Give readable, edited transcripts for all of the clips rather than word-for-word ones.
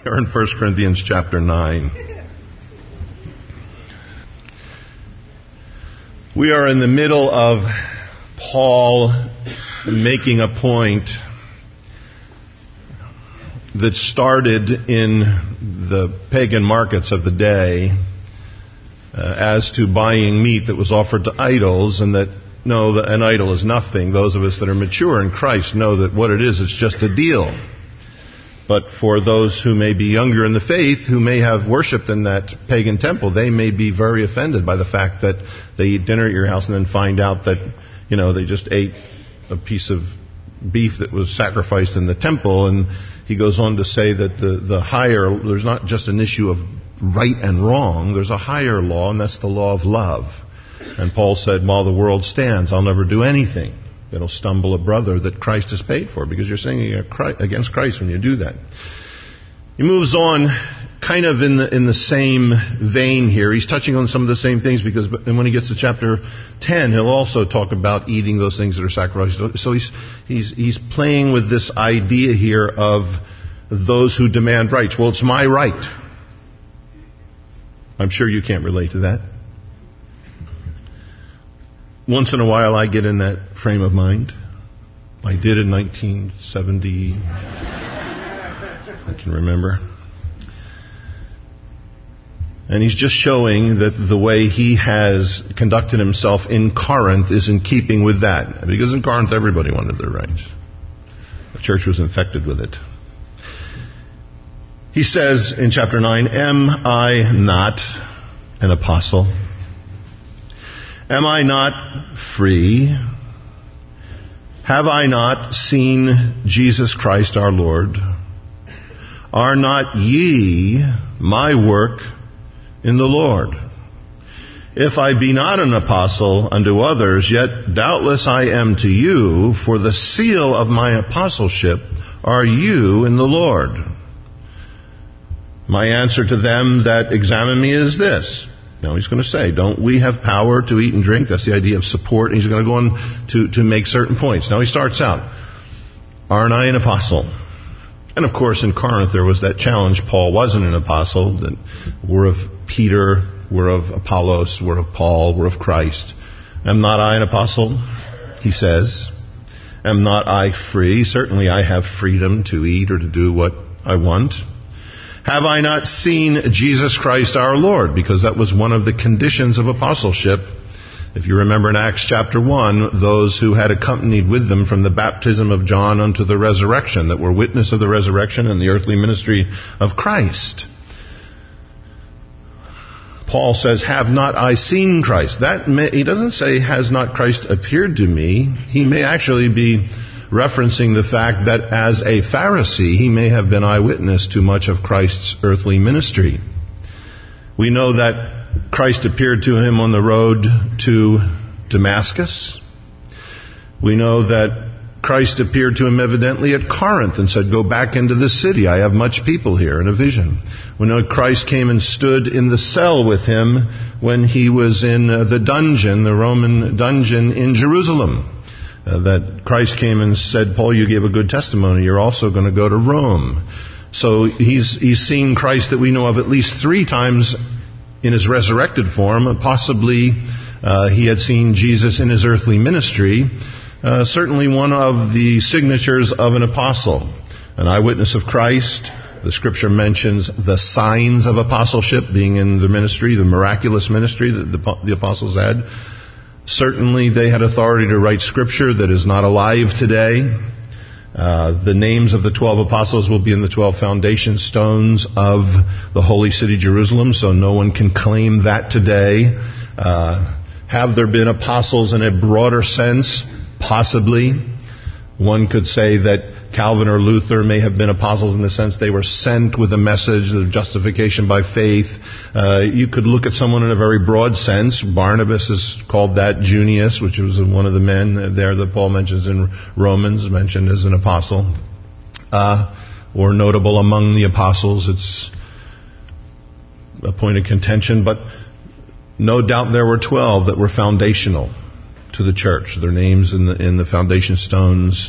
We're in 1 Corinthians chapter 9. We are in the middle of Paul making a point that started in the pagan markets of the day as to buying meat that was offered to idols, and that know that an idol is nothing. Those of us that are mature in Christ know that what it is, it's just a deal. But for those who may be younger in the faith, who may have worshipped in that pagan temple, they may be very offended by the fact that they eat dinner at your house and then find out that, they just ate a piece of beef that was sacrificed in the temple. And he goes on to say that the higher, there's not just an issue of right and wrong, there's a higher law, and that's the law of love. And Paul said, while the world stands, I'll never do anything that'll stumble a brother that Christ has paid for, because you're sinning against Christ when you do that. He moves on kind of in the same vein here. He's touching on some of the same things, because when he gets to chapter 10, he'll also talk about eating those things that are sacrificed. So he's playing with this idea here of those who demand rights. Well, it's my right. I'm sure you can't relate to that. Once in a while I get in that frame of mind. I did in 1970. I can remember. And he's just showing that the way he has conducted himself in Corinth is in keeping with that. Because in Corinth everybody wanted their rights. The church was infected with it. He says in chapter 9, am I not an apostle? Am I not free? Have I not seen Jesus Christ our Lord? Are not ye my work in the Lord? If I be not an apostle unto others, yet doubtless I am to you, for the seal of my apostleship are you in the Lord. My answer to them that examine me is this. Now he's going to say, don't we have power to eat and drink? That's the idea of support. And he's going to go on to make certain points. Now he starts out, aren't I an apostle? And of course in Corinth there was that challenge. Paul wasn't an apostle. That we're of Peter, we're of Apollos, we're of Paul, we're of Christ. Am not I an apostle? He says. Am not I free? Certainly I have freedom to eat or to do what I want. Have I not seen Jesus Christ our Lord? Because that was one of the conditions of apostleship. If you remember in Acts chapter 1, those who had accompanied with them from the baptism of John unto the resurrection, that were witness of the resurrection and the earthly ministry of Christ. Paul says, have not I seen Christ? He doesn't say, has not Christ appeared to me? He may actually be referencing the fact that as a Pharisee, he may have been eyewitness to much of Christ's earthly ministry. We know that Christ appeared to him on the road to Damascus. We know that Christ appeared to him evidently at Corinth and said, go back into the city. I have much people here, in a vision. We know Christ came and stood in the cell with him when he was in the dungeon, the Roman dungeon in Jerusalem. That Christ came and said, Paul, you gave a good testimony. You're also going to go to Rome. So he's seen Christ that we know of at least 3 times in his resurrected form. Possibly he had seen Jesus in his earthly ministry. Certainly one of the signatures of an apostle, an eyewitness of Christ. The scripture mentions the signs of apostleship being in the ministry, the miraculous ministry that the apostles had. Certainly they had authority to write scripture that is not alive today. The names of the 12 apostles will be in the 12 foundation stones of the holy city Jerusalem, so no one can claim that today. Have there been apostles in a broader sense? Possibly. One could say that Calvin or Luther may have been apostles in the sense they were sent with a message of justification by faith. You could look at someone in a very broad sense. Barnabas is called that. Junius, which was one of the men there that Paul mentions in Romans, mentioned as an apostle. Or notable among the apostles. It's a point of contention, but no doubt there were 12 that were foundational to the church. Their names in the foundation stones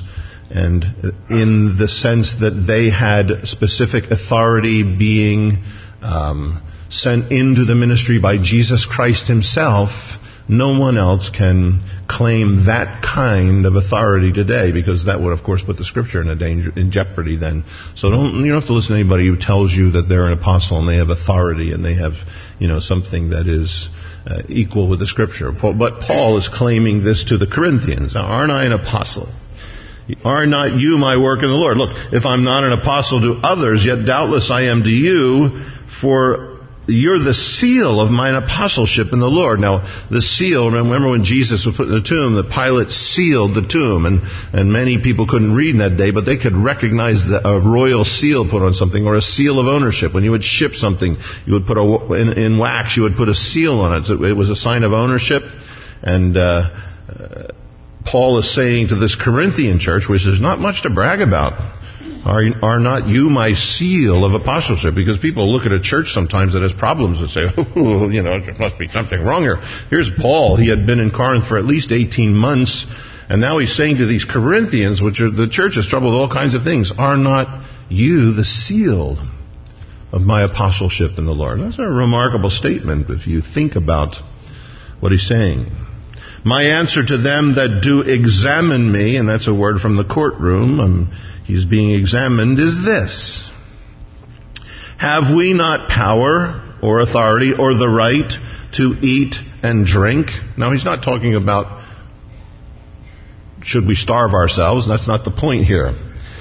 and in the sense that they had specific authority being sent into the ministry by Jesus Christ himself, no one else can claim that kind of authority today, because that would, of course, put the Scripture in jeopardy then. So you don't have to listen to anybody who tells you that they're an apostle and they have authority and they have, something that is equal with the Scripture. But Paul is claiming this to the Corinthians. Now, aren't I an apostle? Are not you my work in the Lord? Look, if I'm not an apostle to others, yet doubtless I am to you, for you're the seal of mine apostleship in the Lord. Now, the seal, remember when Jesus was put in the tomb, the Pilate sealed the tomb, and many people couldn't read in that day, but they could recognize a royal seal put on something, or a seal of ownership. When you would ship something, you would put in wax, you would put a seal on it. So it was a sign of ownership. And Paul is saying to this Corinthian church, which is not much to brag about, are not you my seal of apostleship? Because people look at a church sometimes that has problems and say, there must be something wrong here. Here's Paul. He had been in Corinth for at least 18 months. And now he's saying to these Corinthians, which are the church is troubled with all kinds of things, are not you the seal of my apostleship in the Lord? That's a remarkable statement if you think about what he's saying. My answer to them that do examine me, and that's a word from the courtroom, he's being examined, is this: have we not power or authority or the right to eat and drink? Now, he's not talking about should we starve ourselves. That's not the point here.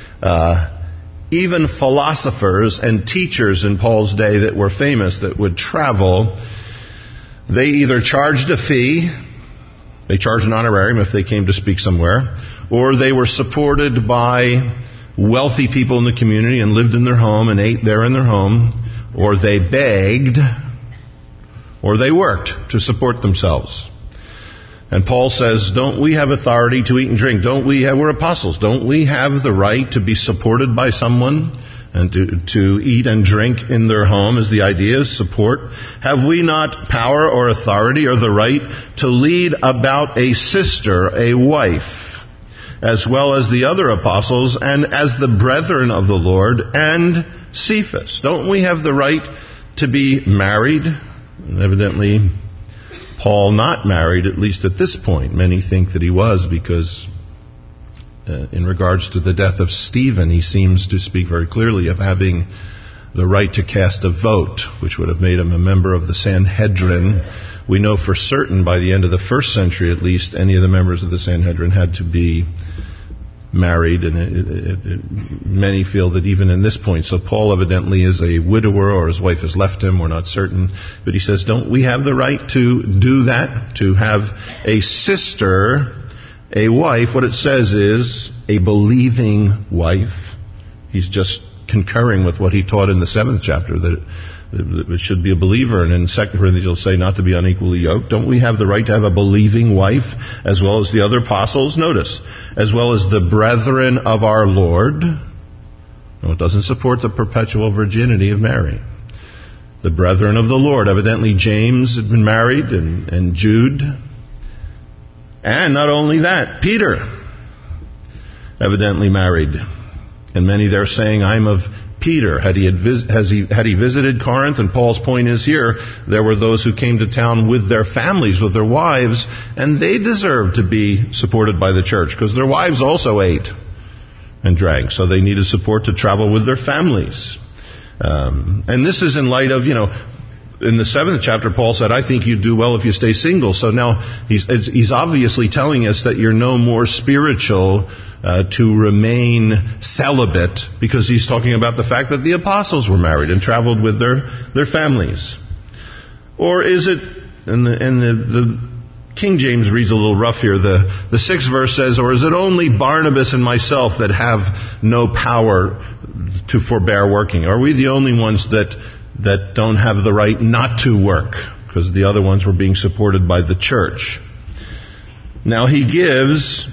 Even philosophers and teachers in Paul's day that were famous, that would travel, they either charged a fee, they charged an honorarium if they came to speak somewhere, or they were supported by wealthy people in the community and lived in their home and ate there in their home, or they begged, or they worked to support themselves. And Paul says, don't we have authority to eat and drink? We're apostles. Don't we have the right to be supported by someone and to eat and drink in their home, is the idea, is support? Have we not power or authority or the right to lead about a sister, a wife, as well as the other apostles, and as the brethren of the Lord, and Cephas? Don't we have the right to be married? And evidently, Paul not married, at least at this point. Many think that he was, because in regards to the death of Stephen, he seems to speak very clearly of having the right to cast a vote, which would have made him a member of the Sanhedrin. We know for certain by the end of the first century, at least, any of the members of the Sanhedrin had to be married, and many feel that even in this point. So Paul evidently is a widower, or his wife has left him, we're not certain. But he says, don't we have the right to do that? To have a sister, a wife? What it says is a believing wife. He's just concurring with what he taught in the 7th chapter, that it should be a believer. And in 2 Corinthians he'll say not to be unequally yoked. Don't we have the right to have a believing wife, as well as the other apostles? Notice, as well as the brethren of our Lord. No, it doesn't support the perpetual virginity of Mary. The brethren of the Lord. Evidently James had been married, and Jude. And not only that, Peter evidently married. And many there saying, I'm of Peter. Had he visited Corinth? And Paul's point is here, there were those who came to town with their families, with their wives, and they deserved to be supported by the church, because their wives also ate and drank, so they needed support to travel with their families. And this is in light of, in the 7th chapter, Paul said, I think you'd do well if you stay single. So now he's obviously telling us that you're no more spiritual to remain celibate, because he's talking about the fact that the apostles were married and traveled with their families. Or is it, and the King James reads a little rough here, the 6th verse says, or is it only Barnabas and myself that have no power to forbear working? Are we the only ones that don't have the right not to work, because the other ones were being supported by the church? Now he gives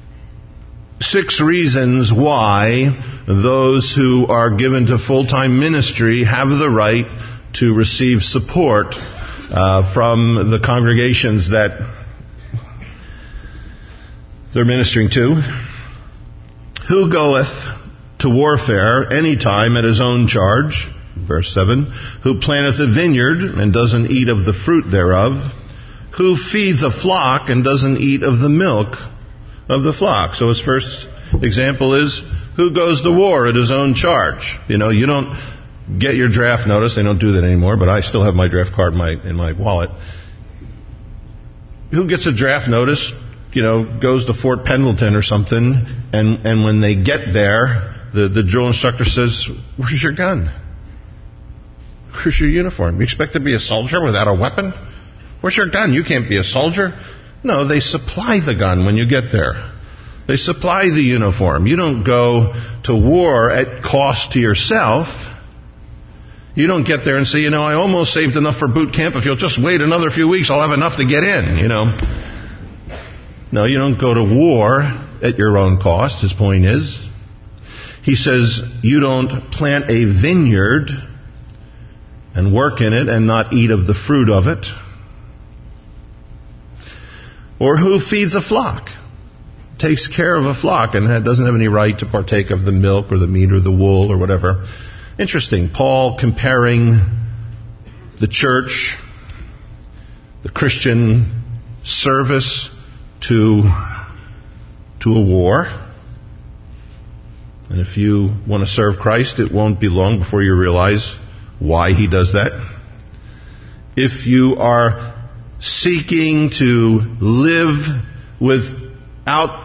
6 reasons why those who are given to full-time ministry have the right to receive support from the congregations that they're ministering to. Who goeth to warfare any time at his own charge? Verse 7. Who planteth a vineyard and doesn't eat of the fruit thereof? Who feeds a flock and doesn't eat of the milk of the flock? So his first example is, who goes to war at his own charge? You don't get your draft notice. They don't do that anymore, but I still have my draft card in my wallet. Who gets a draft notice, goes to Fort Pendleton or something, and when they get there, the drill instructor says, "Where's your gun? Where's your uniform? You expect to be a soldier without a weapon? Where's your gun? You can't be a soldier." No, they supply the gun when you get there. They supply the uniform. You don't go to war at cost to yourself. You don't get there and say, I almost saved enough for boot camp. If you'll just wait another few weeks, I'll have enough to get in, No, you don't go to war at your own cost, his point is. He says, you don't plant a vineyard and work in it and not eat of the fruit of it. Or who feeds a flock? Takes care of a flock and doesn't have any right to partake of the milk or the meat or the wool or whatever. Interesting. Paul comparing the church, the Christian service to a war. And if you want to serve Christ, it won't be long before you realize why he does that. If you are seeking to live without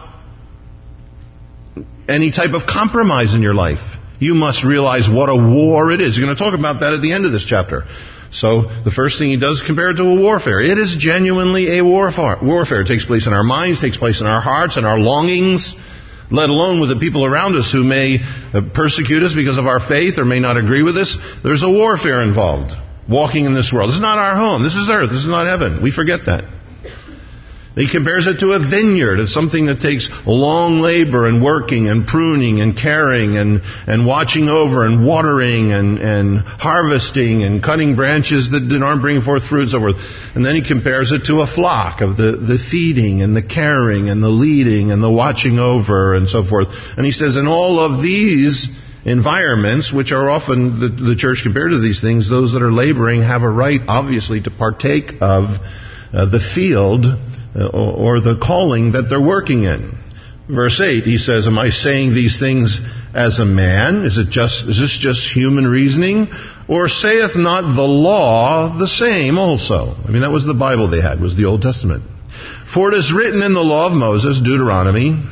any type of compromise in your life, you must realize what a war it is. You're going to talk about that at the end of this chapter. So the first thing he does is compare it to a warfare. It is genuinely a warfare. It takes place in our minds, takes place in our hearts and our longings, let alone with the people around us who may persecute us because of our faith or may not agree with us. There's a warfare involved. Walking in this world. This is not our home. This is earth. This is not heaven. We forget that. He compares it to a vineyard. It's something that takes long labor and working and pruning and caring and watching over and watering and harvesting and cutting branches that aren't bringing forth fruit and so forth. And then he compares it to a flock of the feeding and the caring and the leading and the watching over and so forth. And he says in all of these environments, which are often the church compared to these things, those that are laboring have a right, obviously, to partake of the field or the calling that they're working in. Verse 8, he says, am I saying these things as a man? Is this just human reasoning? Or saith not the law the same also? I mean, that was the Bible they had, was the Old Testament. For it is written in the law of Moses, Deuteronomy,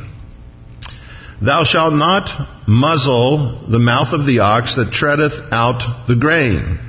thou shalt not muzzle the mouth of the ox that treadeth out the grain.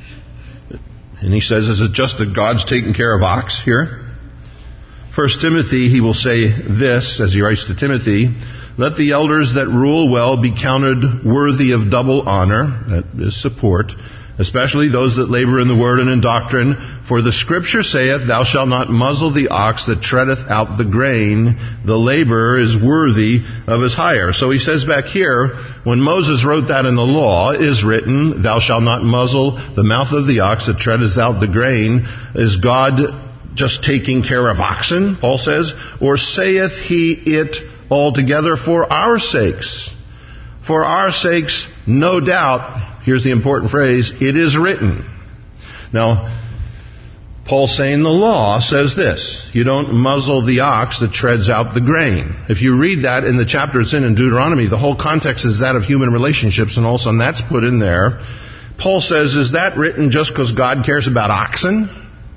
And he says, is it just that God's taking care of ox here? 1 Timothy, he will say this, as he writes to Timothy, let the elders that rule well be counted worthy of double honor, that is support, especially those that labor in the word and in doctrine. For the Scripture saith, thou shalt not muzzle the ox that treadeth out the grain. The laborer is worthy of his hire. So he says back here, when Moses wrote that in the law, it is written, thou shalt not muzzle the mouth of the ox that treadeth out the grain. Is God just taking care of oxen, Paul says? Or saith he it altogether for our sakes? For our sakes, no doubt, here's the important phrase, it is written. Now, Paul's saying the law says this, you don't muzzle the ox that treads out the grain. If you read that in the chapter it's in Deuteronomy, the whole context is that of human relationships, and also that's put in there. Paul says, is that written just because God cares about oxen?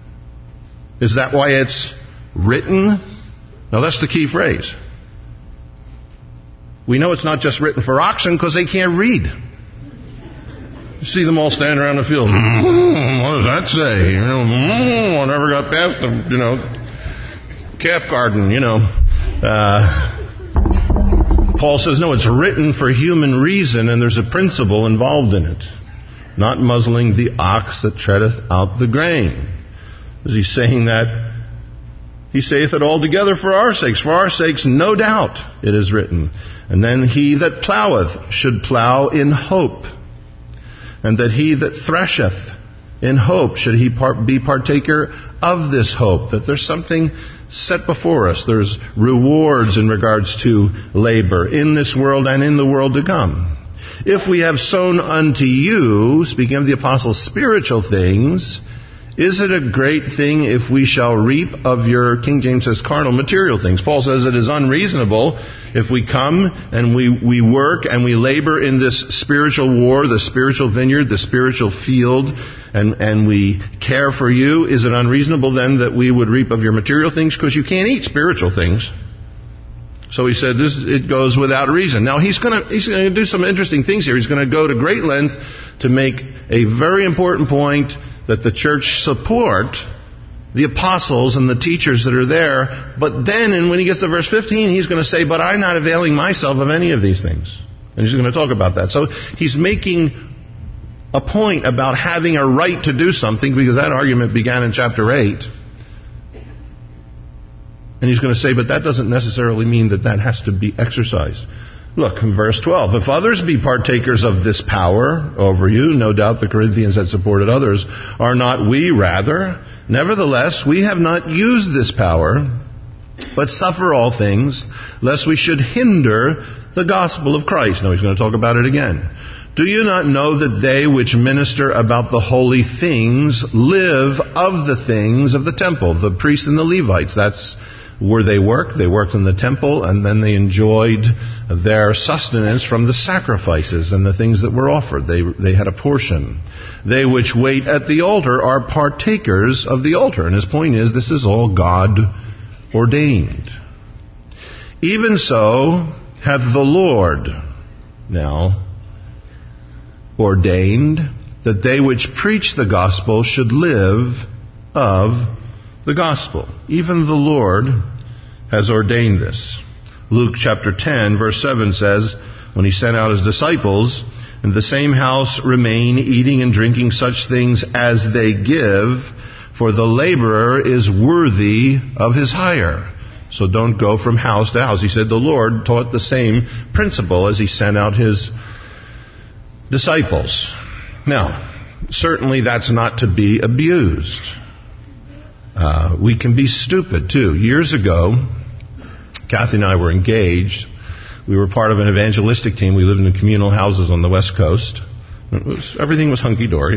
Is that why it's written? No, that's the key phrase. We know it's not just written for oxen because they can't read. You see them all standing around the field. What does that say? I never got past the, calf garden, Paul says, no, it's written for human reason, and there's a principle involved in it. Not muzzling the ox that treadeth out the grain. Is he saying that? He saith it altogether for our sakes. For our sakes, no doubt, it is written. And then he that ploweth should plow in hope. And that he that thresheth in hope should he be partaker of this hope, that there's something set before us. There's rewards in regards to labor in this world and in the world to come. If we have sown unto you, speaking of the apostles, spiritual things, is it a great thing if we shall reap of your, King James says, carnal, material things? Paul says it is unreasonable if we come and we work and we labor in this spiritual war, the spiritual vineyard, the spiritual field, and we care for you. Is it unreasonable then that we would reap of your material things? Because you can't eat spiritual things. So he said it goes without reason. Now he's going to do some interesting things here. He's going to go to great length to make a very important point, that the church support the apostles and the teachers that are there. But then, and when he gets to verse 15, he's going to say, but I'm not availing myself of any of these things. And he's going to talk about that. So he's making a point about having a right to do something, because that argument began in chapter 8. And he's going to say, but that doesn't necessarily mean that that has to be exercised. Look, in verse 12, if others be partakers of this power over you, no doubt the Corinthians had supported others, are not we rather? Nevertheless, we have not used this power, but suffer all things, lest we should hinder the gospel of Christ. Now he's going to talk about it again. Do you not know that they which minister about the holy things live of the things of the temple, the priests and the Levites? That's where they worked. They worked in the temple, and then they enjoyed their sustenance from the sacrifices and the things that were offered. They had a portion. They which wait at the altar are partakers of the altar. And his point is, this is all God ordained. Even so hath the Lord now ordained that they which preach the gospel should live of the gospel. Even the Lord has ordained this. Luke chapter 10 verse 7 says, when he sent out his disciples, in the same house remain, eating and drinking such things as they give, for the laborer is worthy of his hire. So don't go from house to house. He said the Lord taught the same principle as he sent out his disciples. Now, certainly that's not to be abused. We can be stupid too. Years ago, Kathy and I were engaged. We were part of an evangelistic team. We lived in communal houses on the West Coast. Everything was hunky-dory.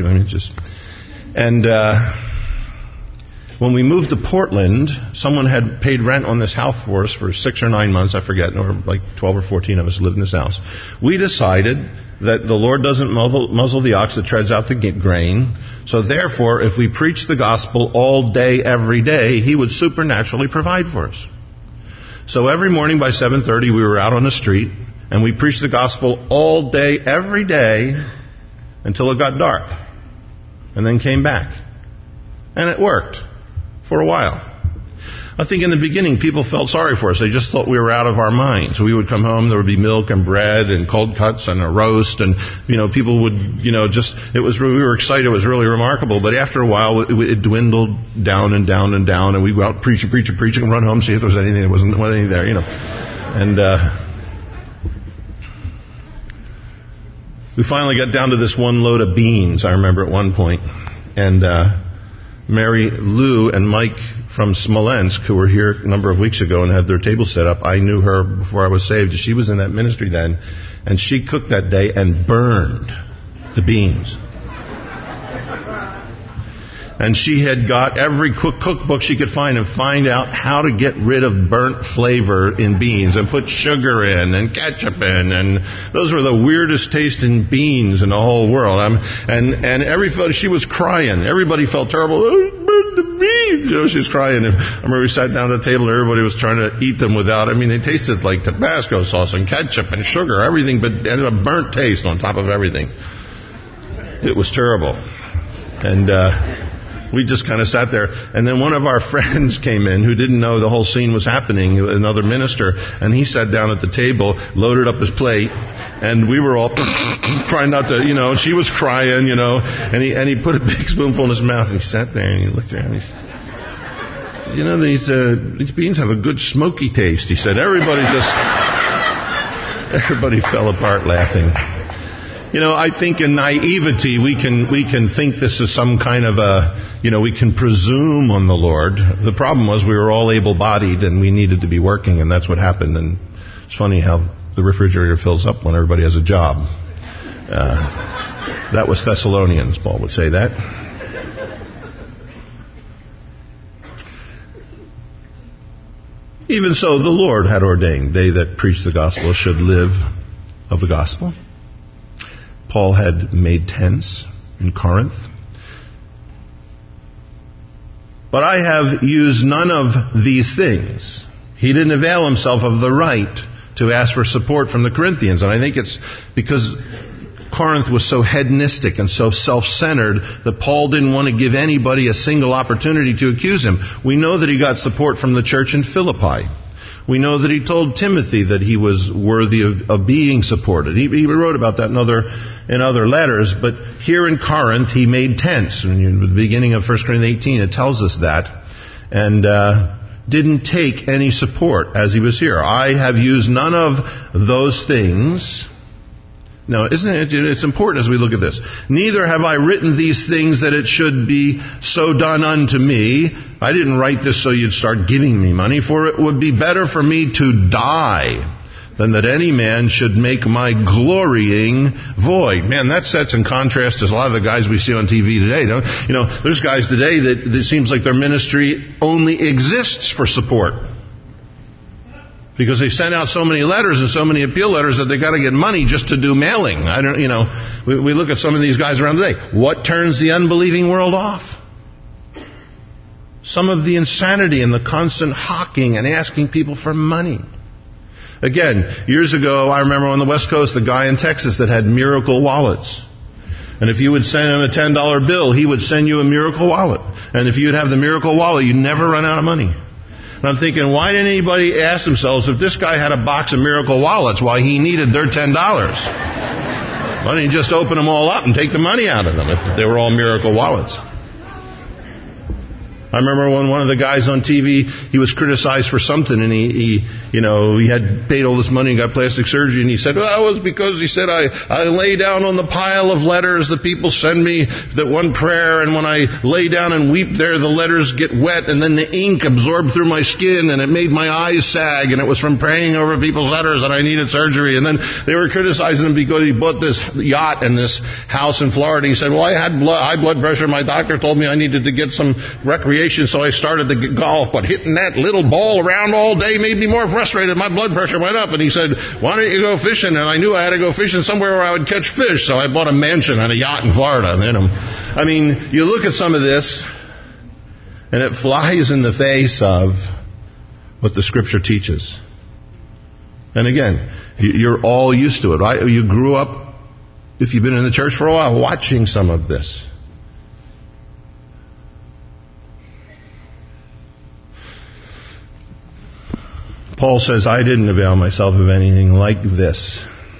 When we moved to Portland, someone had paid rent on this house for us for 6 or 9 months, I forget, or like 12 or 14 of us lived in this house. We decided that the Lord doesn't muzzle the ox that treads out the grain. So therefore, if we preach the gospel all day, every day, He would supernaturally provide for us. So every morning by 7:30, we were out on the street, and we preached the gospel all day, every day, until it got dark. And then came back. And it worked for a while. I think in the beginning people felt sorry for us. They just thought we were out of our minds. We would come home, there would be milk and bread and cold cuts and a roast, and people would we were excited. It was really remarkable. But after a while it dwindled down and down and down, and we'd go out preaching and run home, see if there was anything. There wasn't anything there, And we finally got down to this one load of beans, I remember at one point. And Mary Lou and Mike from Smolensk, who were here a number of weeks ago and had their table set up, I knew her before I was saved. She was in that ministry then, and she cooked that day and burned the beans. And she had got every cookbook she could find and find out how to get rid of burnt flavor in beans and put sugar in and ketchup in. And those were the weirdest tasting beans in the whole world. And everybody, she was crying. Everybody felt terrible. Oh, burnt the beans. She was crying. And I remember we sat down at the table and everybody was trying to eat them without, they tasted like Tabasco sauce and ketchup and sugar, everything, but it had a burnt taste on top of everything. It was terrible. And we just kind of sat there. And then one of our friends came in who didn't know the whole scene was happening, another minister, and he sat down at the table, loaded up his plate, and we were all trying not to, and she was crying, and he put a big spoonful in his mouth, and he sat there and he looked around and he said, these beans have a good smoky taste. He said, everybody fell apart laughing. I think in naivety we can think this is some kind of we can presume on the Lord. The problem was we were all able-bodied and we needed to be working, and that's what happened. And it's funny how the refrigerator fills up when everybody has a job. That was Thessalonians, Paul would say that. Even so, the Lord had ordained they that preach the gospel should live of the gospel. Paul had made tents in Corinth. But I have used none of these things. He didn't avail himself of the right to ask for support from the Corinthians. And I think it's because Corinth was so hedonistic and so self-centered that Paul didn't want to give anybody a single opportunity to accuse him. We know that he got support from the church in Philippi. We know that he told Timothy that he was worthy of being supported. He wrote about that in other letters, but here in Corinth he made tents. In the beginning of 1 Corinthians 18 it tells us that. And didn't take any support as he was here. I have used none of those things. Now, it's important as we look at this. Neither have I written these things that it should be so done unto me. I didn't write this so you'd start giving me money, for it would be better for me to die than that any man should make my glorying void. Man, that sets in contrast to a lot of the guys we see on TV today. There's guys today that it seems like their ministry only exists for support. Because they send out so many letters and so many appeal letters that they got to get money just to do mailing. We look at some of these guys around today. What turns the unbelieving world off? Some of the insanity and the constant hawking and asking people for money. Again, years ago, I remember on the West Coast, the guy in Texas that had miracle wallets. And if you would send him a $10 bill, he would send you a miracle wallet. And if you'd have the miracle wallet, you'd never run out of money. And I'm thinking, why didn't anybody ask themselves if this guy had a box of miracle wallets, why he needed their $10? Why don't you just open them all up and take the money out of them if they were all miracle wallets? I remember when one of the guys on TV, he was criticized for something, and he had paid all this money and got plastic surgery, and he said, well, it was because, he said, I lay down on the pile of letters that people send me, that one prayer, and when I lay down and weep there, the letters get wet, and then the ink absorbed through my skin, and it made my eyes sag, and it was from praying over people's letters that I needed surgery. And then they were criticizing him because he bought this yacht and this house in Florida. He said, well, I had high blood pressure. My doctor told me I needed to get some recreation, so I started to get golf, but hitting that little ball around all day made me more frustrated. My blood pressure went up, and he said, why don't you go fishing? And I knew I had to go fishing somewhere where I would catch fish, so I bought a mansion and a yacht in Florida. You look at some of this, and it flies in the face of what the Scripture teaches. And again, you're all used to it, right? You grew up, if you've been in the church for a while, watching some of this. Paul says, I didn't avail myself of anything like this.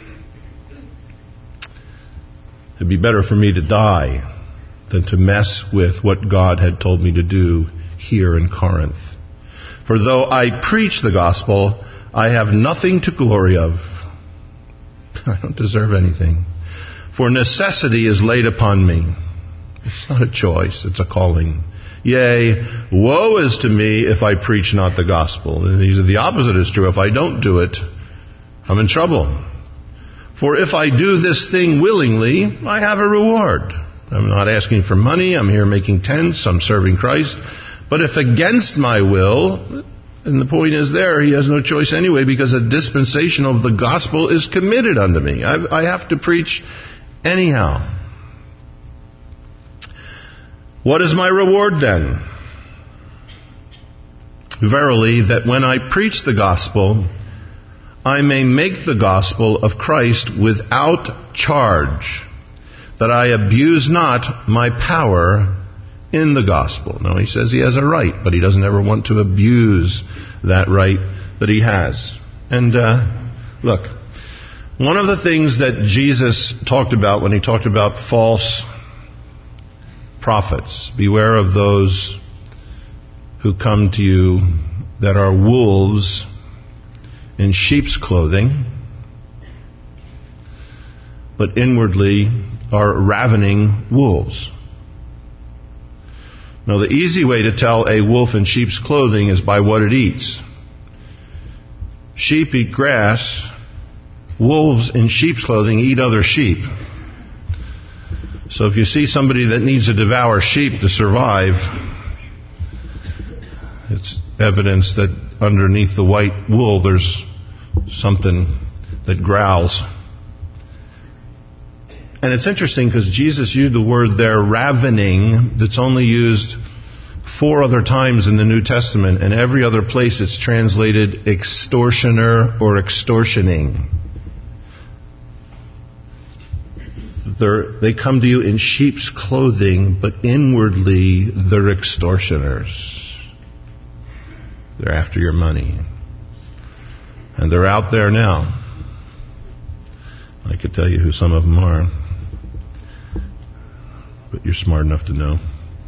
It'd be better for me to die than to mess with what God had told me to do here in Corinth. For though I preach the gospel, I have nothing to glory of. I don't deserve anything. For necessity is laid upon me. It's not a choice, it's a calling. Yea, woe is to me if I preach not the gospel. And the opposite is true. If I don't do it, I'm in trouble. For if I do this thing willingly, I have a reward. I'm not asking for money. I'm here making tents. I'm serving Christ. But if against my will, and the point is there, he has no choice anyway, because a dispensation of the gospel is committed unto me. I have to preach anyhow. What is my reward then? Verily, that when I preach the gospel, I may make the gospel of Christ without charge, that I abuse not my power in the gospel. Now, he says he has a right, but he doesn't ever want to abuse that right that he has. And look, one of the things that Jesus talked about when he talked about false prophets, beware of those who come to you that are wolves in sheep's clothing, but inwardly are ravening wolves. Now, the easy way to tell a wolf in sheep's clothing is by what it eats. Sheep eat grass. Wolves in sheep's clothing eat other sheep. So if you see somebody that needs to devour sheep to survive, it's evidence that underneath the white wool there's something that growls. And it's interesting because Jesus used the word there, ravening, that's only used 4 other times in the New Testament, and every other place it's translated extortioner or extortioning. They come to you in sheep's clothing, but inwardly they're extortioners. They're after your money. And they're out there now. I could tell you who some of them are, but you're smart enough to know.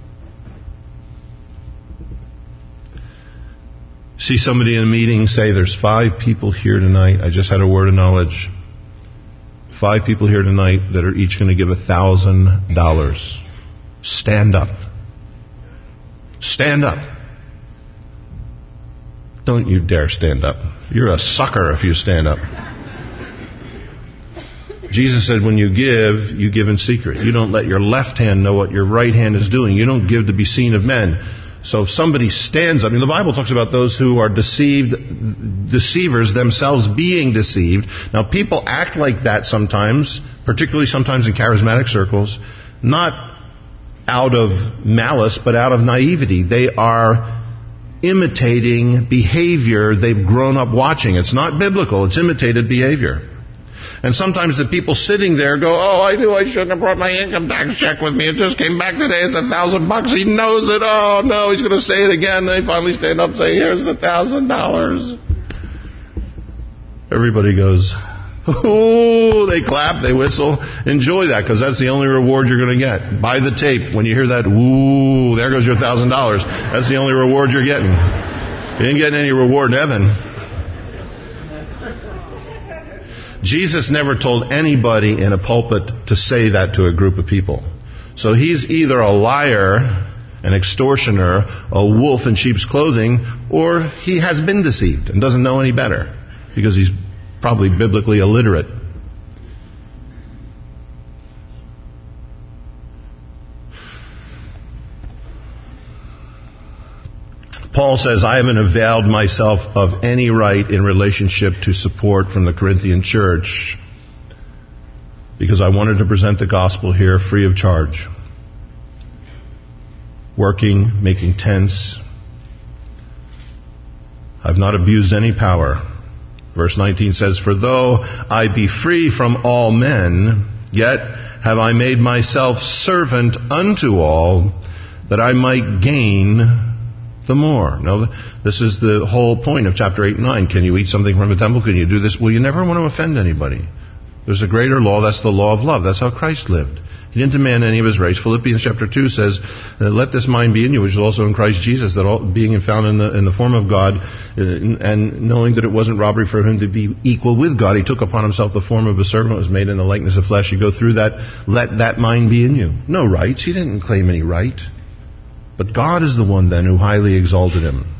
See somebody in a meeting say, there's 5 people here tonight. I just had a word of knowledge. 5 people here tonight that are each going to give $1,000. Stand up. Stand up. Don't you dare stand up. You're a sucker if you stand up. Jesus said when you give in secret. You don't let your left hand know what your right hand is doing. You don't give to be seen of men. So if somebody stands up, the Bible talks about those who are deceivers themselves being deceived. Now people act like that sometimes, particularly sometimes in charismatic circles, not out of malice, but out of naivety. They are imitating behavior they've grown up watching. It's not biblical, it's imitated behavior. And sometimes the people sitting there go, oh, I knew I shouldn't have brought my income tax check with me. It just came back today. It's $1,000. He knows it. Oh, no, he's going to say it again. They finally stand up and say, here's $1,000. Everybody goes, oh, they clap, they whistle. Enjoy that, because that's the only reward you're going to get. Buy the tape. When you hear that, ooh, there goes your $1,000. That's the only reward you're getting. You ain't getting any reward in heaven. Jesus never told anybody in a pulpit to say that to a group of people. So he's either a liar, an extortioner, a wolf in sheep's clothing, or he has been deceived and doesn't know any better because he's probably biblically illiterate. Paul says, I haven't availed myself of any right in relationship to support from the Corinthian church because I wanted to present the gospel here free of charge. Working, making tents. I've not abused any power. Verse 19 says, for though I be free from all men, yet have I made myself servant unto all, that I might gain the more. Now, this is the whole point of chapter 8 and 9. Can you eat something from the temple? Can you do this? Well, you never want to offend anybody. There's a greater law. That's the law of love. That's how Christ lived. He didn't demand any of his race. Philippians chapter 2 says, let this mind be in you, which is also in Christ Jesus, that all, being found in the form of God, and knowing that it wasn't robbery for him to be equal with God, he took upon himself the form of a servant, was made in the likeness of flesh. You go through that, let that mind be in you. No rights. He didn't claim any right. But God is the one then who highly exalted him.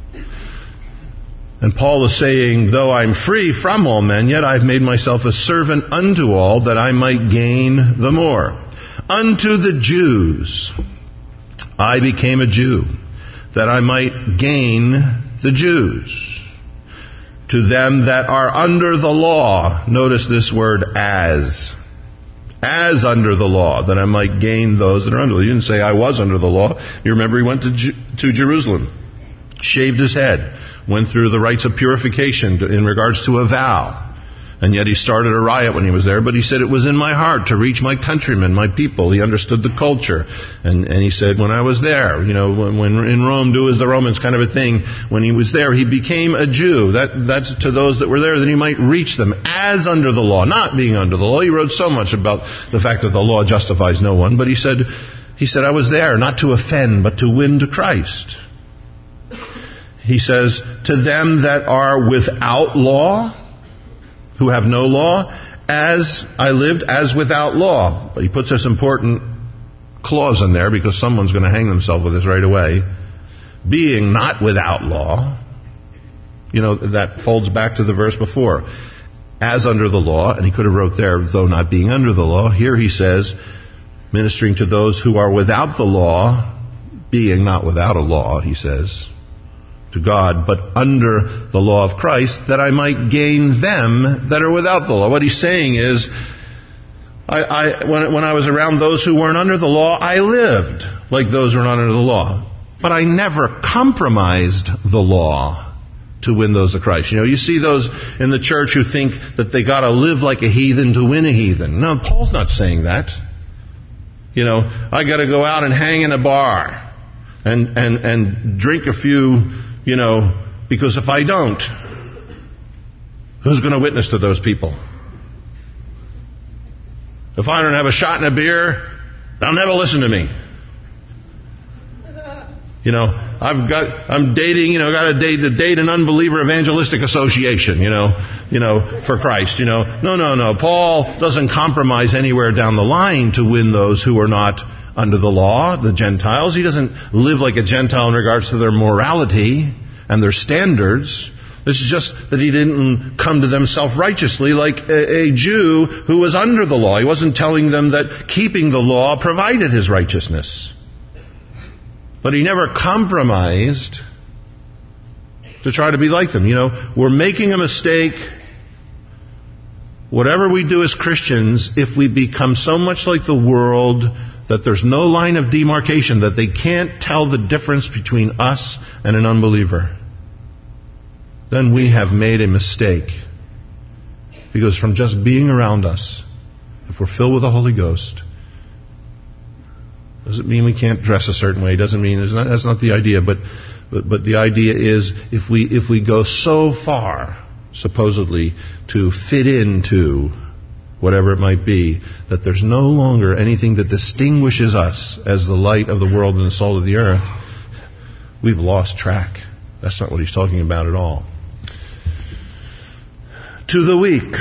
And Paul is saying, though I'm free from all men, yet I've made myself a servant unto all, that I might gain the more. Unto the Jews I became a Jew, that I might gain the Jews. To them that are under the law, notice this word as under the law, that I might gain those that are under the law. You didn't say I was under the law. You remember he went to Jerusalem, shaved his head, went through the rites of purification in regards to a vow. And yet he started a riot when he was there, but he said it was in my heart to reach my countrymen, my people. He understood the culture. And he said when I was there, when in Rome, do as the Romans kind of a thing. When he was there, he became a Jew. That's to those that were there, that he might reach them as under the law, not being under the law. He wrote so much about the fact that the law justifies no one, but he said I was there not to offend, but to win to Christ. He says, to them that are without law, who have no law, as I lived as without law. But he puts this important clause in there because someone's going to hang themselves with this right away. Being not without law. That folds back to the verse before. As under the law, and he could have wrote there, though not being under the law. Here he says, ministering to those who are without the law, being not without a law, he says, to God, but under the law of Christ, that I might gain them that are without the law. What he's saying is, when I was around those who weren't under the law, I lived like those who were not under the law. But I never compromised the law to win those to Christ. You see those in the church who think that they got to live like a heathen to win a heathen. No, Paul's not saying that. I got to go out and hang in a bar and drink a few, because if I don't, who's going to witness to those people? If I don't have a shot and a beer, they'll never listen to me. I'm dating, got to date an unbeliever evangelistic association, for Christ, No. Paul doesn't compromise anywhere down the line to win those who are not under the law, the Gentiles. He doesn't live like a Gentile in regards to their morality and their standards. This is just that he didn't come to them self-righteously like a Jew who was under the law. He wasn't telling them that keeping the law provided his righteousness. But he never compromised to try to be like them. We're making a mistake, whatever we do as Christians, if we become so much like the world that there's no line of demarcation, that they can't tell the difference between us and an unbeliever. Then we have made a mistake. Because from just being around us, if we're filled with the Holy Ghost, doesn't mean we can't dress a certain way. Doesn't mean that's not the idea. But the idea is if we go so far, supposedly, to fit into whatever it might be, that there's no longer anything that distinguishes us as the light of the world and the salt of the earth, we've lost track. That's not what he's talking about at all. To the weak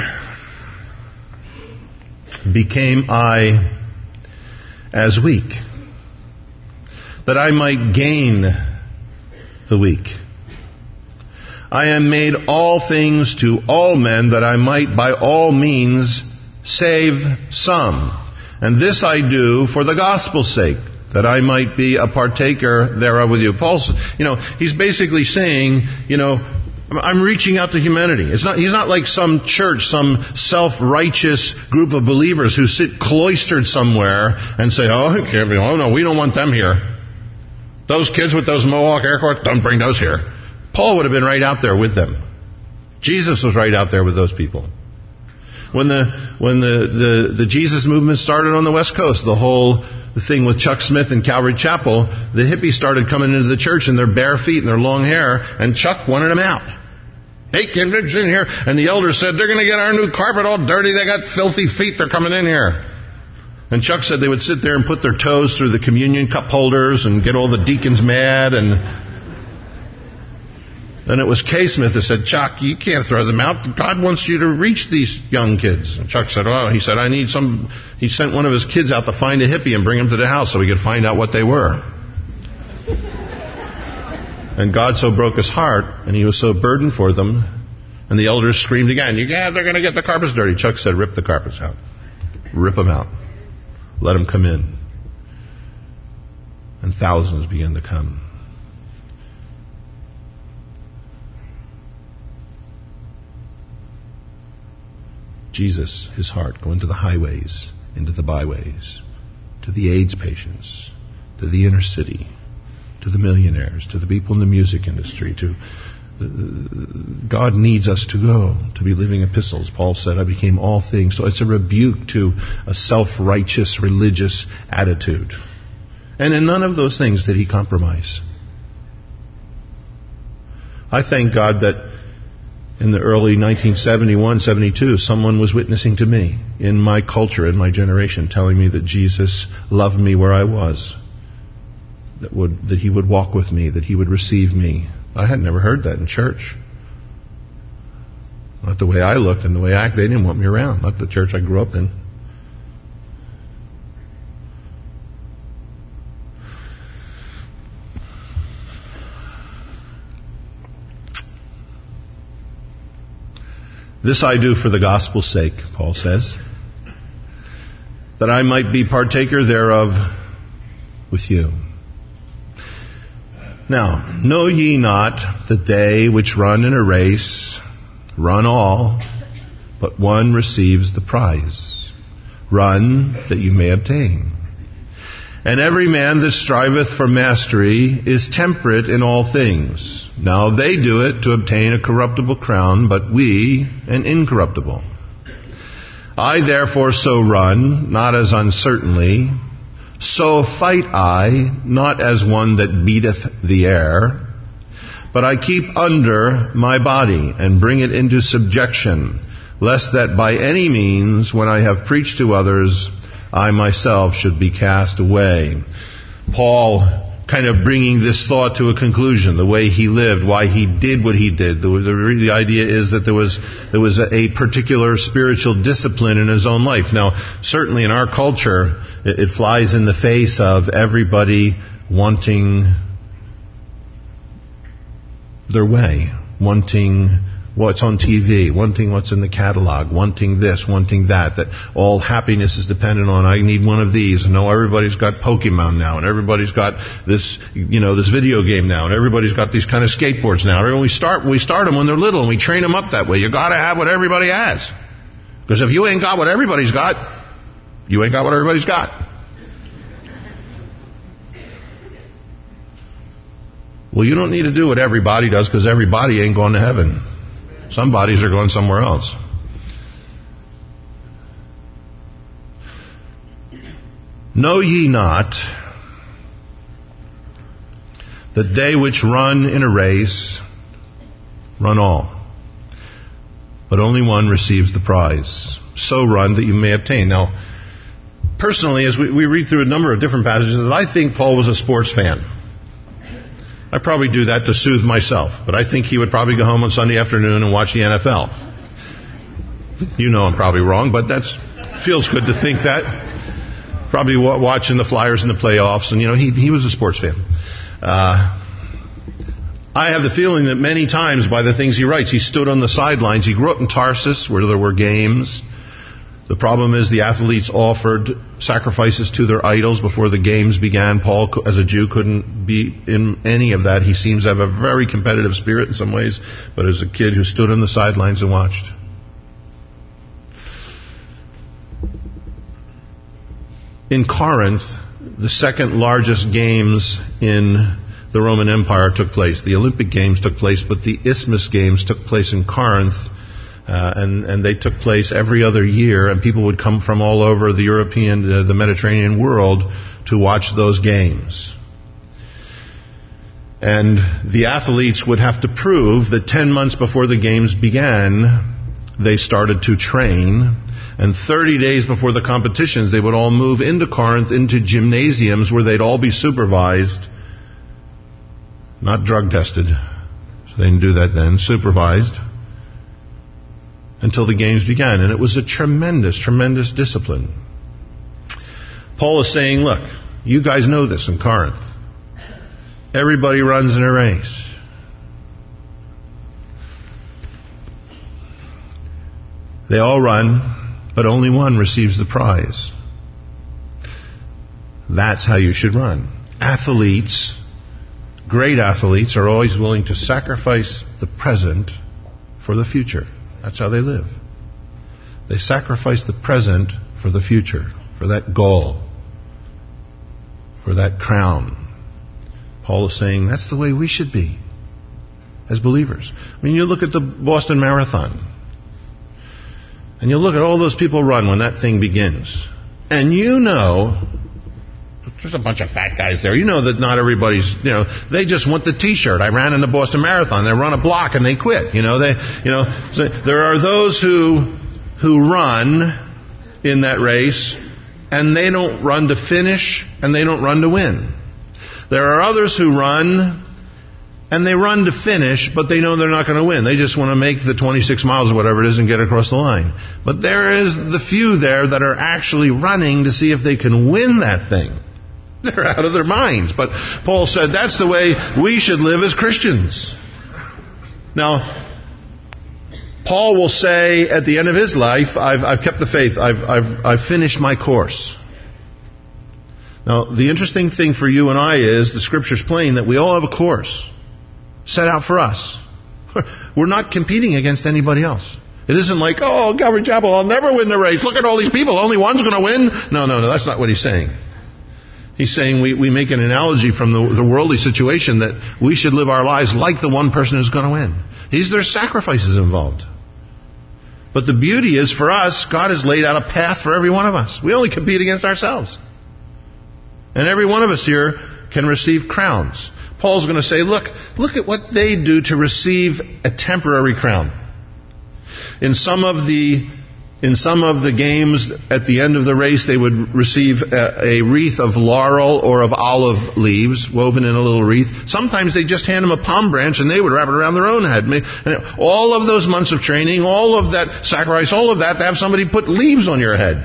became I as weak, that I might gain the weak. I am made all things to all men, that I might by all means save some. And this I do for the gospel's sake, that I might be a partaker thereof with you. Paul's, he's basically saying, I'm reaching out to humanity. He's not like some church, some self-righteous group of believers who sit cloistered somewhere and say, oh no, we don't want them here. Those kids with those Mohawk haircuts, don't bring those here. Paul would have been right out there with them. Jesus was right out there with those people. When the Jesus movement started on the West Coast, the thing with Chuck Smith and Calvary Chapel, the hippies started coming into the church in their bare feet and their long hair, and Chuck wanted them out. Hey, kids, in here. And the elders said, they're going to get our new carpet all dirty. They got filthy feet. They're coming in here. And Chuck said they would sit there and put their toes through the communion cup holders and get all the deacons mad. And then it was K. Smith that said, Chuck, you can't throw them out. God wants you to reach these young kids. And Chuck said, he sent one of his kids out to find a hippie and bring him to the house so he could find out what they were. And God so broke his heart, and he was so burdened for them, and the elders screamed again, they're going to get the carpets dirty. Chuck said, rip the carpets out. Rip them out. Let them come in. And thousands began to come. Jesus, his heart, go into the highways, into the byways, to the AIDS patients, to the inner city, to the millionaires, to the people in the music industry. God needs us to go, to be living epistles. Paul said, I became all things. So it's a rebuke to a self-righteous religious attitude. And in none of those things did he compromise. I thank God that in the early 1971, 72, someone was witnessing to me in my culture, in my generation, telling me that Jesus loved me where I was, that he would walk with me, that he would receive me. I had never heard that in church. Not the way I looked and the way I acted. They didn't want me around. Not the church I grew up in. This I do for the gospel's sake, Paul says, that I might be partaker thereof with you. Now, know ye not that they which run in a race run all, but one receives the prize? Run that you may obtain. And every man that striveth for mastery is temperate in all things. Now they do it to obtain a corruptible crown, but we an incorruptible. I therefore so run, not as uncertainly, so fight I, not as one that beateth the air, but I keep under my body, and bring it into subjection, lest that by any means, when I have preached to others, I myself should be cast away. Paul kind of bringing this thought to a conclusion, the way he lived, why he did what he did. The idea is that there was a particular spiritual discipline in his own life. Now, certainly in our culture, it flies in the face of everybody wanting their way, wanting what's on TV, wanting what's in the catalog, wanting this, wanting that all happiness is dependent on, I need one of these. And no, everybody's got Pokemon now, and everybody's got this, this video game now, and everybody's got these kind of skateboards now. And we start them when they're little, and we train them up that way. You gotta have what everybody has. Because if you ain't got what everybody's got, you ain't got what everybody's got. Well, you don't need to do what everybody does, because everybody ain't going to heaven. Some bodies are going somewhere else. Know ye not that they which run in a race run all, but only one receives the prize? So run that you may obtain. Now, personally, as we read through a number of different passages, I think Paul was a sports fan. I probably do that to soothe myself, but I think he would probably go home on Sunday afternoon and watch the NFL. I'm probably wrong, but that feels good to think that. Probably watching the Flyers in the playoffs, and he was a sports fan. I have the feeling that many times by the things he writes, he stood on the sidelines. He grew up in Tarsus, where there were games. The problem is the athletes offered sacrifices to their idols before the games began. Paul, as a Jew, couldn't be in any of that. He seems to have a very competitive spirit in some ways, but as a kid who stood on the sidelines and watched. In Corinth, the second largest games in the Roman Empire took place. The Olympic Games took place, but the Isthmus Games took place in Corinth. And they took place every other year, and people would come from all over the European, the Mediterranean world to watch those games. And the athletes would have to prove that 10 months before the games began, they started to train. And 30 days before the competitions, they would all move into Corinth, into gymnasiums where they'd all be supervised, not drug tested. So they didn't do that then, supervised, until the games began. And it was a tremendous, tremendous discipline. Paul is saying, look, you guys know this in Corinth. Everybody runs in a race. They all run, but only one receives the prize. That's how you should run. Athletes, great athletes, are always willing to sacrifice the present for the future. That's how they live. They sacrifice the present for the future, for that goal, for that crown. Paul is saying that's the way we should be as believers. I mean, you look at the Boston Marathon, and you look at all those people run when that thing begins. And there's a bunch of fat guys there. That not everybody's, they just want the T-shirt. I ran in the Boston Marathon. They run a block and they quit. So there are those who run in that race, and they don't run to finish, and they don't run to win. There are others who run and they run to finish, but they know they're not going to win. They just want to make the 26 miles or whatever it is and get across the line. But there is the few there that are actually running to see if they can win that thing. They're out of their minds. But Paul said that's the way we should live as Christians. Now, Paul will say at the end of his life, I've kept the faith. I've finished my course. Now, the interesting thing for you and I is the Scripture's plain that we all have a course set out for us. We're not competing against anybody else. It isn't like, oh, Calvary Chapel, I'll never win the race. Look at all these people. Only one's going to win. No, that's not what he's saying. He's saying we make an analogy from the worldly situation that we should live our lives like the one person who's going to win. There's sacrifices involved. But the beauty is for us, God has laid out a path for every one of us. We only compete against ourselves. And every one of us here can receive crowns. Paul's going to say, look at what they do to receive a temporary crown. In some of the games, at the end of the race, they would receive a wreath of laurel or of olive leaves woven in a little wreath. Sometimes they just hand them a palm branch and they would wrap it around their own head. And all of those months of training, all of that sacrifice, all of that, to have somebody put leaves on your head.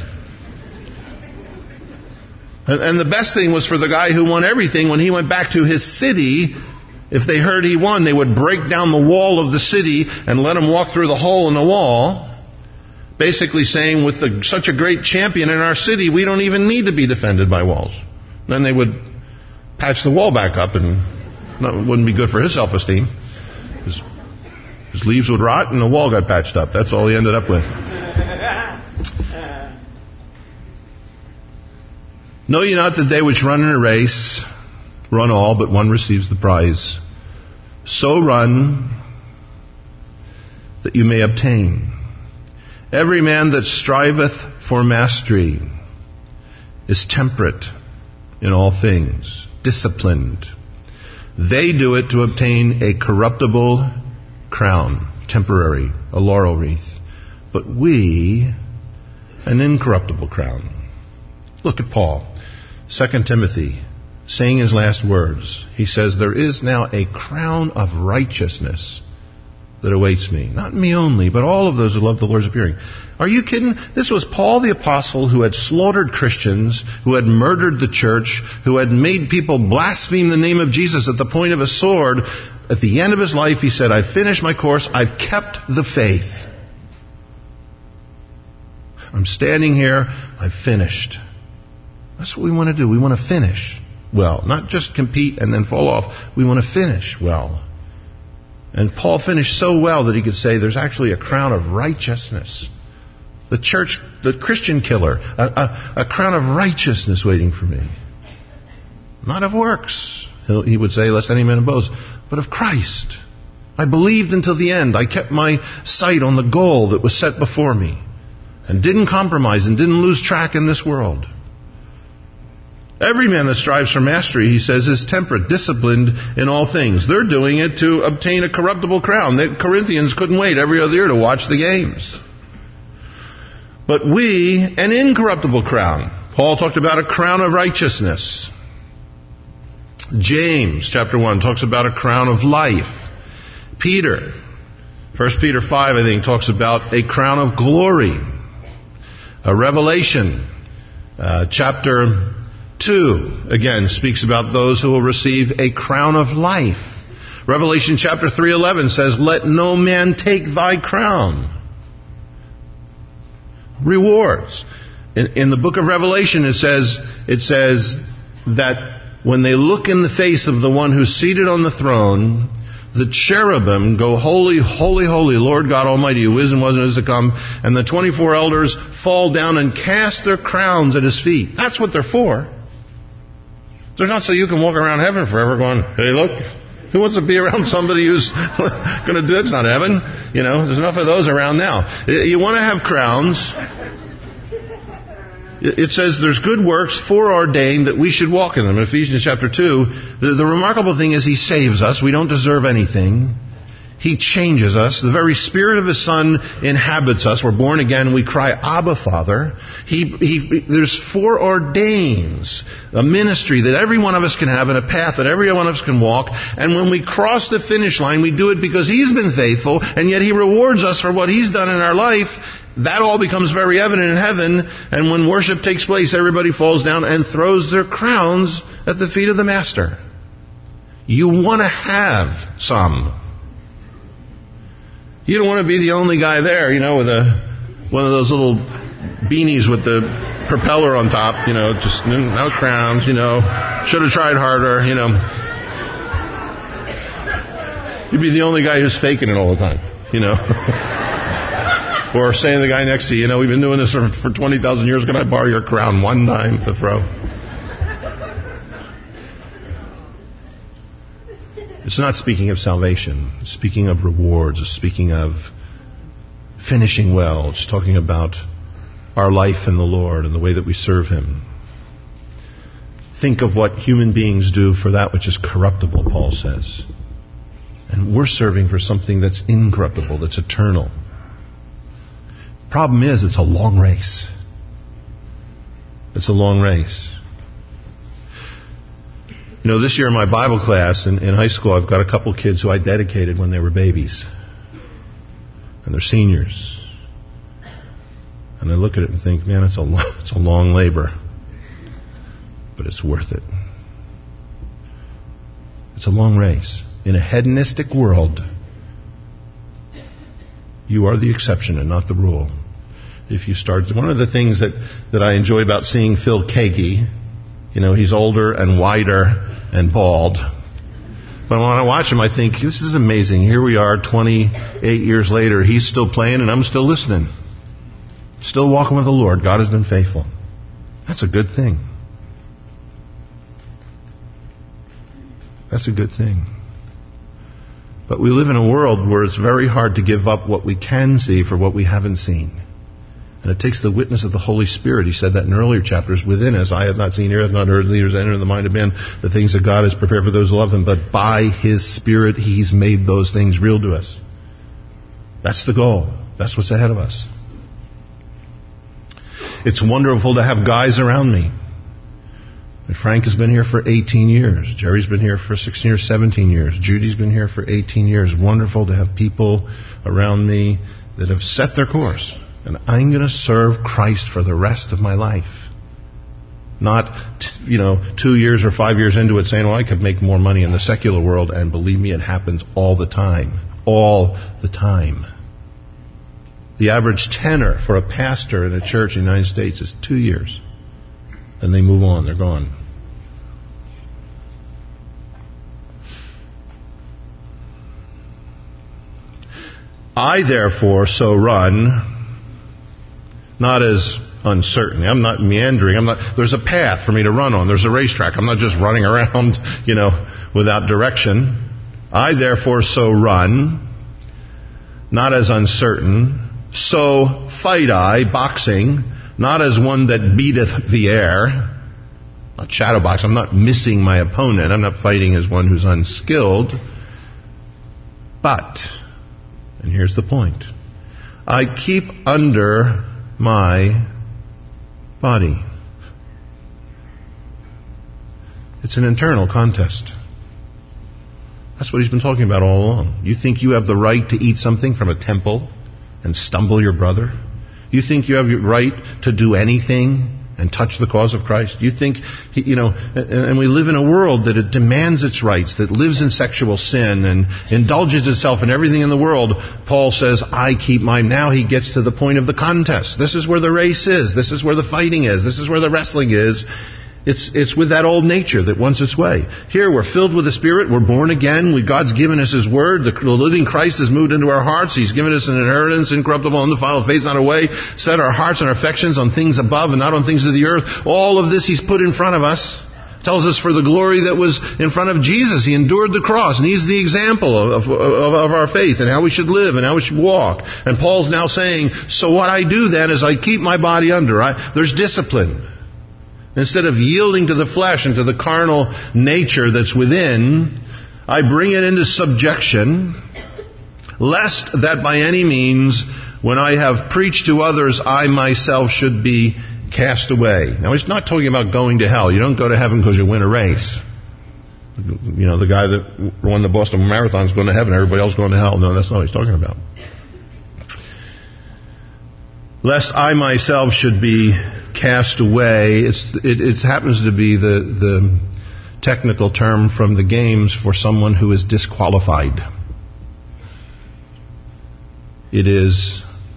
And the best thing was for the guy who won everything, when he went back to his city, if they heard he won, they would break down the wall of the city and let him walk through the hole in the wall. Basically saying, with such a great champion in our city, we don't even need to be defended by walls. Then they would patch the wall back up, and it wouldn't be good for his self-esteem. His leaves would rot, and the wall got patched up. That's all he ended up with. Know ye not that they which run in a race run all, but one receives the prize? So run that you may obtain. Every man that striveth for mastery is temperate in all things, disciplined. They do it to obtain a corruptible crown, temporary, a laurel wreath. But we, an incorruptible crown. Look at Paul, 2 Timothy, saying his last words. He says, there is now a crown of righteousness that awaits me. Not me only, but all of those who love the Lord's appearing. Are you kidding? This was Paul the Apostle who had slaughtered Christians, who had murdered the church, who had made people blaspheme the name of Jesus at the point of a sword. At the end of his life, he said, I've finished my course. I've kept the faith. I'm standing here. I've finished. That's what we want to do. We want to finish well. Not just compete and then fall off. We want to finish well. And Paul finished so well that he could say there's actually a crown of righteousness. The church, the Christian killer, a crown of righteousness waiting for me. Not of works, he would say, lest any man boast, but of Christ. I believed until the end. I kept my sight on the goal that was set before me and didn't compromise and didn't lose track in this world. Every man that strives for mastery, he says, is temperate, disciplined in all things. They're doing it to obtain a corruptible crown. The Corinthians couldn't wait every other year to watch the games. But we, an incorruptible crown. Paul talked about a crown of righteousness. James, chapter 1, talks about a crown of life. Peter, 1 Peter 5, I think, talks about a crown of glory. Revelation, chapter 2, again, speaks about those who will receive a crown of life. Revelation chapter 3:11 says, let no man take thy crown. Rewards. In the book of Revelation, it says that when they look in the face of the one who's seated on the throne, the cherubim go, holy, holy, holy, Lord God Almighty, who is and was and is to come. And the 24 elders fall down and cast their crowns at his feet. That's what they're for. They're not so you can walk around heaven forever going, hey, look, who wants to be around somebody who's going to do it? It's not heaven. You know, there's enough of those around now. You want to have crowns. It says there's good works foreordained that we should walk in them. In Ephesians chapter 2, the remarkable thing is He saves us. We don't deserve anything. He changes us. The very Spirit of His Son inhabits us. We're born again. We cry, Abba, Father. There's foreordains a ministry that every one of us can have and a path that every one of us can walk. And when we cross the finish line, we do it because He's been faithful, and yet He rewards us for what He's done in our life. That all becomes very evident in heaven. And when worship takes place, everybody falls down and throws their crowns at the feet of the Master. You want to have some. You don't want to be the only guy there, with one of those little beanies with the propeller on top, just no crowns, should have tried harder, You'd be the only guy who's faking it all the time, Or saying to the guy next to you, we've been doing this for 20,000 years, can I borrow your crown one time to throw? It's not speaking of salvation. It's speaking of rewards. It's speaking of finishing well. It's talking about our life in the Lord and the way that we serve Him. Think of what human beings do for that which is corruptible, Paul says. And we're serving for something that's incorruptible, that's eternal. Problem is, it's a long race. It's a long race. This year in my Bible class in high school, I've got a couple kids who I dedicated when they were babies. And they're seniors. And I look at it and think, man, it's a long labor. But it's worth it. It's a long race. In a hedonistic world, you are the exception and not the rule. If you start... One of the things that I enjoy about seeing Phil Keaggy, he's older and wider and bald. But when I watch him, I think, this is amazing. Here we are, 28 years later. He's still playing and I'm still listening. Still walking with the Lord. God has been faithful. That's a good thing. That's a good thing. But we live in a world where it's very hard to give up what we can see for what we haven't seen. And it takes the witness of the Holy Spirit. He said that in earlier chapters. Within us, I have not seen, ear hath not heard, neither has entered in the mind of man the things that God has prepared for those who love Him. But by His Spirit, He's made those things real to us. That's the goal. That's what's ahead of us. It's wonderful to have guys around me. And Frank has been here for 18 years. Jerry's been here for 16 or 17 years. Judy's been here for 18 years. Wonderful to have people around me that have set their course. And I'm going to serve Christ for the rest of my life. Not, 2 years or 5 years into it saying, well, I could make more money in the secular world. And believe me, it happens all the time. All the time. The average tenure for a pastor in a church in the United States is 2 years. And they move on. They're gone. I, therefore, so run... not as uncertain. I'm not meandering. There's a path for me to run on. There's a racetrack. I'm not just running around, without direction. I therefore so run, not as uncertain. So fight I, boxing, not as one that beateth the air. Not shadow box. I'm not missing my opponent. I'm not fighting as one who's unskilled. But, and here's the point, I keep under my body. It's an internal contest. That's what he's been talking about all along. You think you have the right to eat something from a temple and stumble your brother? You think you have your right to do anything and touch the cause of Christ? You think, and we live in a world that it demands its rights, that lives in sexual sin and indulges itself in everything in the world. Paul says, I keep mine. Now he gets to the point of the contest. This is where the race is. This is where the fighting is. This is where the wrestling is. It's with that old nature that wants its way. Here we're filled with the Spirit. We're born again. God's given us His Word. The living Christ has moved into our hearts. He's given us an inheritance, incorruptible, undefiled, fades not away. Set our hearts and our affections on things above and not on things of the earth. All of this He's put in front of us. Tells us for the glory that was in front of Jesus. He endured the cross, and He's the example of our faith and how we should live and how we should walk. And Paul's now saying, so what I do then is I keep my body under. There's discipline. Instead of yielding to the flesh and to the carnal nature that's within, I bring it into subjection lest that by any means, when I have preached to others, I myself should be cast away. Now, he's not talking about going to hell. You don't go to heaven because you win a race. You know, the guy that won the Boston Marathon is going to heaven, everybody else going to hell. No, that's not what he's talking about. Lest I myself should be cast away. It happens to be the technical term from the games for someone who is disqualified. It is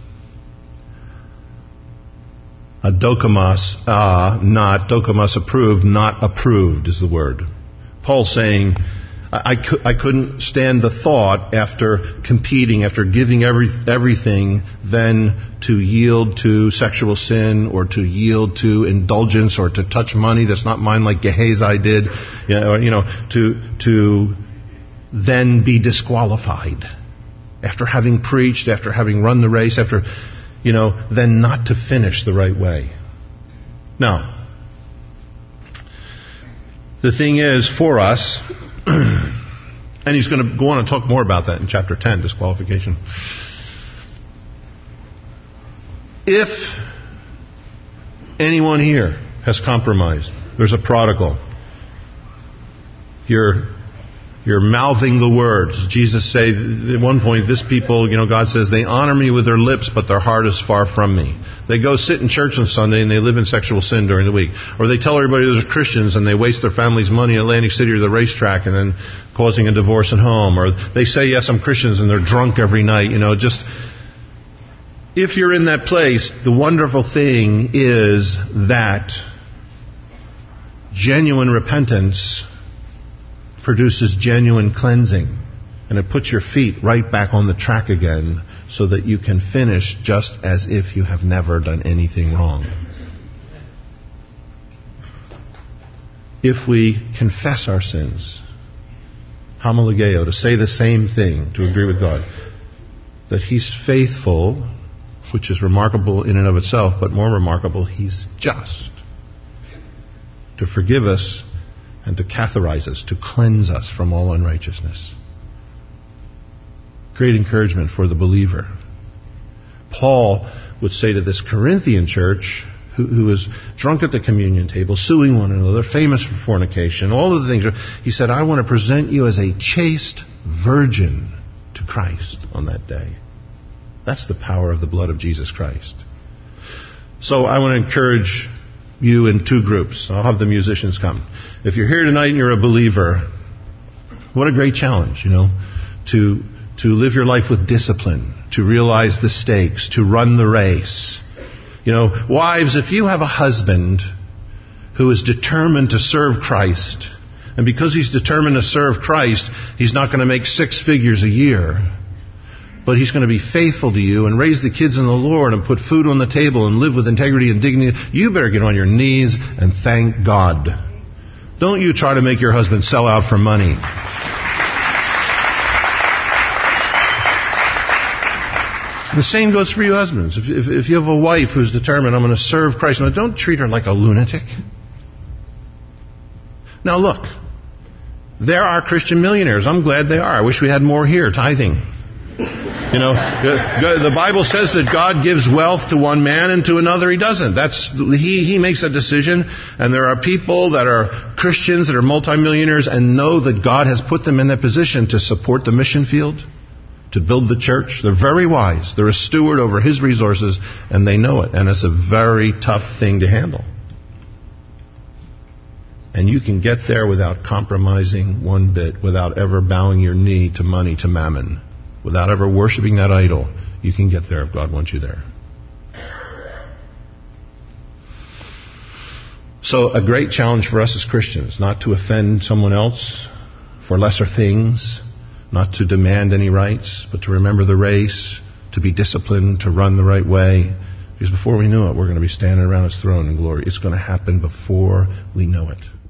a dokimos, not dokimos approved, not approved is the word. Paul's saying, I couldn't stand the thought after competing, after giving everything, then to yield to sexual sin or to yield to indulgence or to touch money that's not mine like Gehazi did, to then be disqualified after having preached, after having run the race, after, then not to finish the right way. Now, the thing is, for us, and he's going to go on and talk more about that in chapter 10, disqualification. If anyone here has compromised, there's a prodigal, you're mouthing the words. Jesus said at one point, this people, God says, they honor me with their lips, but their heart is far from me. They go sit in church on Sunday and they live in sexual sin during the week. Or they tell everybody they're Christians and they waste their family's money in Atlantic City or the racetrack and then causing a divorce at home. Or they say, yes, I'm Christians, and they're drunk every night. If you're in that place, the wonderful thing is that genuine repentance produces genuine cleansing. And it puts your feet right back on the track again so that you can finish just as if you have never done anything wrong. If we confess our sins, homologeo, to say the same thing, to agree with God, that He's faithful, which is remarkable in and of itself, but more remarkable, He's just to forgive us and to catharize us, to cleanse us from all unrighteousness. Great encouragement for the believer. Paul would say to this Corinthian church, who was drunk at the communion table, suing one another, famous for fornication, all of the things. He said, I want to present you as a chaste virgin to Christ on that day. That's the power of the blood of Jesus Christ. So I want to encourage you in two groups. I'll have the musicians come. If you're here tonight and you're a believer, what a great challenge, to live your life with discipline, to realize the stakes, to run the race. Wives, if you have a husband who is determined to serve Christ, and because he's determined to serve Christ, he's not going to make 6 figures a year, but he's going to be faithful to you and raise the kids in the Lord and put food on the table and live with integrity and dignity, you better get on your knees and thank God. Don't you try to make your husband sell out for money. The same goes for you husbands. If you have a wife who's determined, I'm going to serve Christ, now don't treat her like a lunatic. Now look, there are Christian millionaires. I'm glad they are. I wish we had more here, tithing. The Bible says that God gives wealth to one man and to another He doesn't. He makes a decision, and there are people that are Christians that are multimillionaires and know that God has put them in that position to support the mission field, to build the church. They're very wise. They're a steward over His resources, and they know it. And it's a very tough thing to handle. And you can get there without compromising one bit, without ever bowing your knee to money, to mammon, without ever worshiping that idol. You can get there if God wants you there. So a great challenge for us as Christians, not to offend someone else for lesser things, not to demand any rights, but to remember the race, to be disciplined, to run the right way. Because before we know it, we're going to be standing around His throne in glory. It's going to happen before we know it.